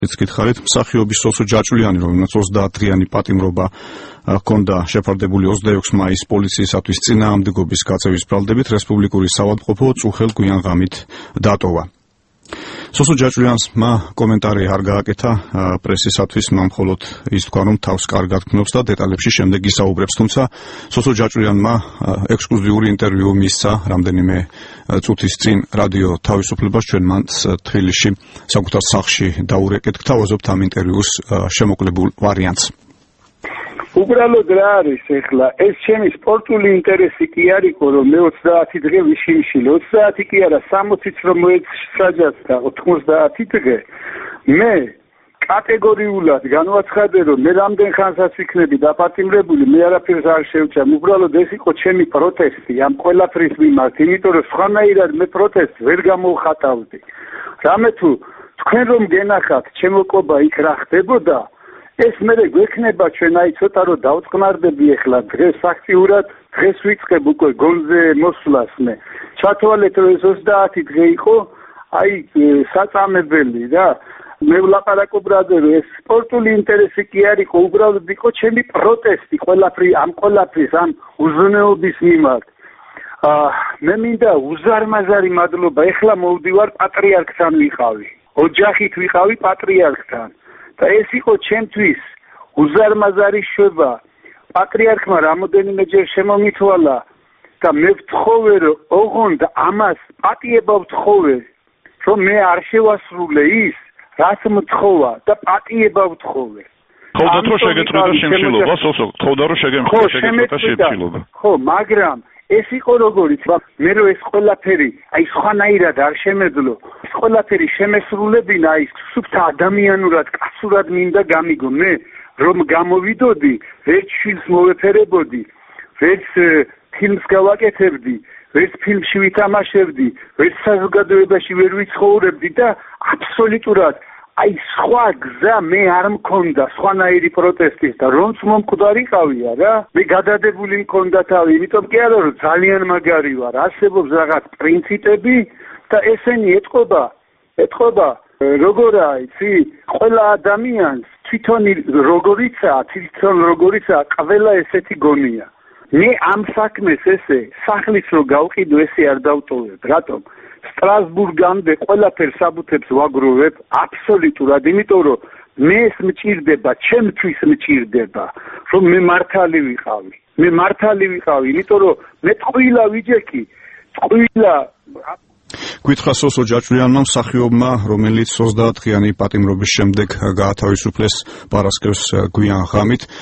გითხარით, მსახიობი სოსო ჯაჭვიანი, რომელსაც 30 დღიანი პატიმრობა ჰქონდა შეფარდებული 26 მაისს პოლიციისათვის წინააღმდეგობის გაწევის ბრალდებით, რესპუბლიკური საავადმყოფო წუხელ გვიან-ღამით დატოვა. სოსო ჯაჭვიანმა კომენტარი არ გააკეთა პრესისათვის, მან მხოლოდ ის თქვა, რომ თავს კარგად გნობს და დეტალებში შემდეგ ისაუბრებს, თუმცა სოსო ჯაჭვიანმა ექსკლუზიური ინტერვიუ მისცა რამდენიმე წუთის წინ რადიო თავისუფლებას, ჩვენ მან თბილისში საკუთარ სახლში დაურეკეთ, გთავაზობთ ამ ინტერვიუს შემოკლებულ ვარიანტს. უბრალოდ რა არის ეხლა, ეს ჩემი სპორტული ინტერესი კი არისო, რომ მე 30 დღე ვიშიმშილე, 30 კი არა, 60-იც რომ მოეცაჯაც და 90 დღე, მე კატეგორიულად განვაცხადე, რომ მე რამდენ ხანსაც ვიქნები დაპატიმრებული, მე არაფერს არ შევჭამ, უბრალოდ ეს იყო ჩემი პროტესტი ამ ყველაფრის მიმართ, იმიტომ რომ სხვანაირად მე პროტესტს ვერ გამოვხატავდი. რამე თუ თქვენ რომ გენახათ, ჩემო ყობა იქ რა ხდებოდა, ეს მე გვექნება ჩვენ აი ცოტა რომ დავწყნარდები ახლა დღეს ფაქტიურად დღეს ვიწყებ უკვე გონზე მოსვლას მე ჩათვალეთ რომ ეს 30 დღე იყო აი საწამებელი რა მე ვლაპარაკობ რომ ეს სპორტული ინტერესი კი არ იყო უბრალოდ იყო ჩემი პროტესტი ყველაფრის ამ უზრუნველობის მიმართ მე მინდა უზარმაზარი მადლობა ახლა მოვდივარ პატრიარქთან ვიყავი ოჯახით ვიყავი პატრიარქთან და ეს იყო ჩემთვის უზარმაზარი შვება. პატრიარქმა რამოდენიმეჯერ შემომითვალა და მე ვთხოვე რომ ოღონდ ამას პატიება ვთხოვე რომ მე არ შევასრულე ის რაც მთხოვა და პატიება ვთხოვე. ხოდათ რომ შეგეწყვიტა შემშილობა, სოსო, ხოდა რომ შეგეწყვიტა შემშილობა. ხო, მაგრამ ეს იყო როგორიც, მე რომ ეს ყველაფერი, აი სხვანაირად არ შემეძლო, ეს ყველაფერი შემესრულებინა, აი სუფთა ადამიანურად, კაცურად მინდა გამიგო, მე რომ გამოვიდოდი, ვერც შვილს მოვეფერებოდი, ვერც ფილმს გავაკეთებდი, ვერც ფილმში ვითამაშებდი, ვერც საზოგადოებაში ვერ ვიცხოვრებდი და აბსოლუტურად აი სხვა გზა მე არ მქონდა სხვანაირი პროტესტის და რომც მომკვდარიყავია რა მე გადადებული მქონდა თავი იმიტომ კი არა რომ ძალიან მაგარი ვარ არსებობს რაღაც პრინციპები და ესენი ეთყობა როგორაა იცი ყველა ადამიანს თვითონ როგორიცაა ყველა ესეთი გონია მე ამ საქმეს ესე სახლის რო გავყიდო ესე არ დავტოვებ რატომ სტრასბურგამდე ყველაფერს საბუთებს ვაგროვებ აბსოლუტურად, იმიტომ რომ მე ეს მჭირდება, ჩემთვის მჭირდება, რომ მე მართალი ვიყავი. მე მართალი ვიყავი, იმიტომ რომ მე ტყუილა ვიჯექი, ტყუილა გითხრა სოსო ჯაჭვიანმა მსახიობმა, რომელიც 30 დღიანი პატიმრობის შემდეგ გაათავისუფლეს პარასკევს გვიან-ღამით.